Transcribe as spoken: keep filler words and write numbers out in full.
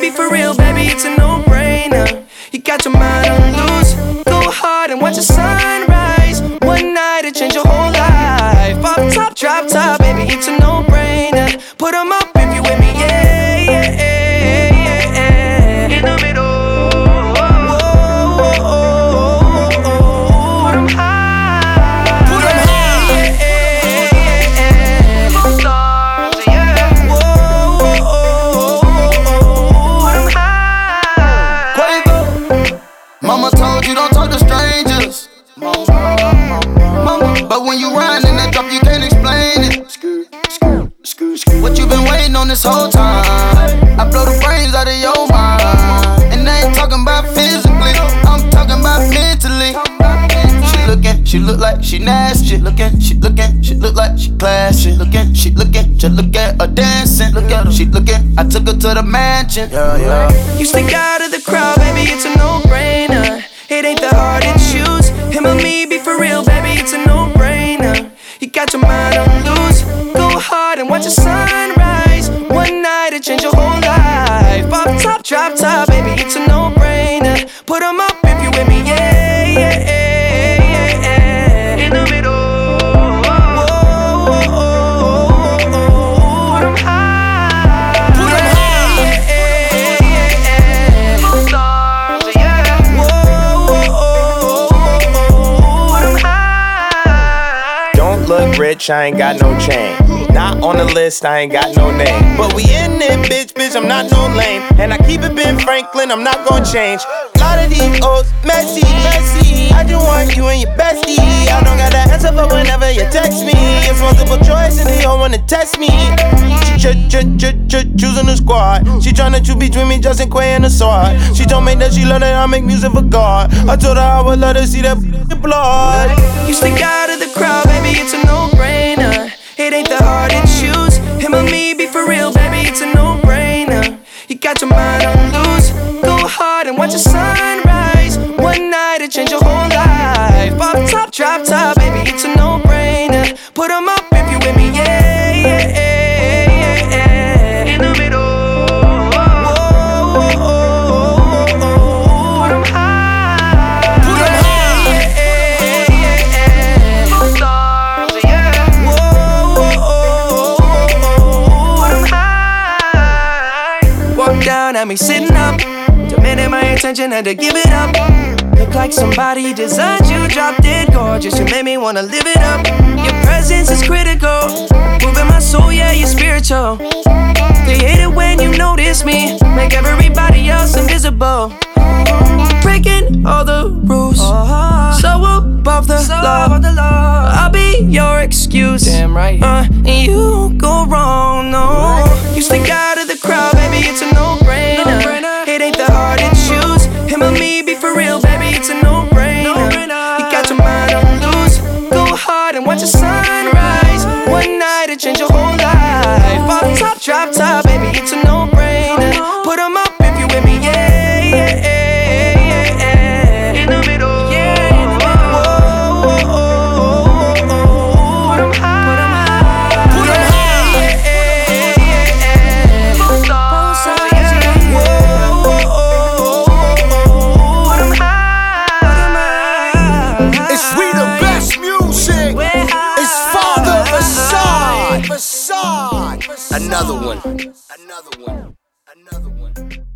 be for real, baby, it's a no-brainer. You got your mind on loose. Go hard and watch the sunrise. One night it change your whole life. Pop top, drop top, baby, it's a no-brainer. Put 'em up if you with me, yeah, yeah, yeah, yeah, yeah. In the middle. Mama told you don't talk to strangers. Mama, but when you ride in that drop, you can't explain it. What you been waiting on this whole time? I blow the brains out of your mind. And I ain't talking about physically, I'm talking about mentally. She looking, she look like she nasty. She looking, she looking, she look like she classy. Looking, she looking, just look at her dancing. Look at her, she looking, I took her to the mansion. Yeah, yeah. You stick out of the crowd, baby, it's a no-brainer. It ain't that hard to choose. Him or me, be for real, baby, it's a no-brainer. You got your mind on loose. Go hard and watch the sunrise. One night it change your whole life. Pop top, drop top, baby, it's a no-brainer. Put 'em up if you with me, yeah, yeah, yeah, yeah, yeah. In the middle. Look rich, I ain't got no chain. Not on the list, I ain't got no name. But we in it, bitch, bitch, I'm not no lame. And I keep it Ben Franklin, I'm not gon' change. A lot of these old messy, messy. I just want you and your bestie. I don't got the answer for whenever you text me. It's multiple choice and they all wanna test me. She ch ch ch ch choosing the squad. She tryna choose between me, Justin Quay and the sword. She told me that she love that I make music for God. I told her I would let her see that blood. You stick out of the crowd, baby, it's a no-brainer. It ain't that hard to choose. Him or me, be for real, baby, it's a no-brainer. You got your mind on loose. Go hard and watch the sunrise. One night it change your whole life. Pop top, drop top, baby, it's a no-brainer. Put 'em up if you with me, yeah, yeah, yeah, yeah, yeah. In the middle. Down at me sitting up, demanding my attention, had to give it up. Look like somebody designed you, drop dead gorgeous. You made me wanna live it up. Your presence is critical, moving my soul, yeah, you're spiritual. They hate it when you notice me, make everybody else invisible. Breaking all the rules, so above the law. I'll be your excuse, damn right. Uh, and you go wrong, no. You stick out of the crowd, baby, it's a no-brainer. It ain't that hard to choose. Him or me, be for real, baby, it's a no-brainer. You got your mind on loose. Go hard and watch the sunrise. One night it change your whole life. Pop top, drop top, baby, it's a no-brainer. Put 'em up if you with me, yeah, yeah, yeah, yeah, yeah. In the middle, yeah, in the middle. Whoa, whoa, whoa, whoa. Put 'em high, put 'em high, put 'em high, yeah, yeah, yeah, yeah. Both sides, yeah. Whoa, whoa, whoa, whoa. Put 'em high, put 'em high. It's we the best music. It's Father Facade. Facade. Another one. Another one. Another one.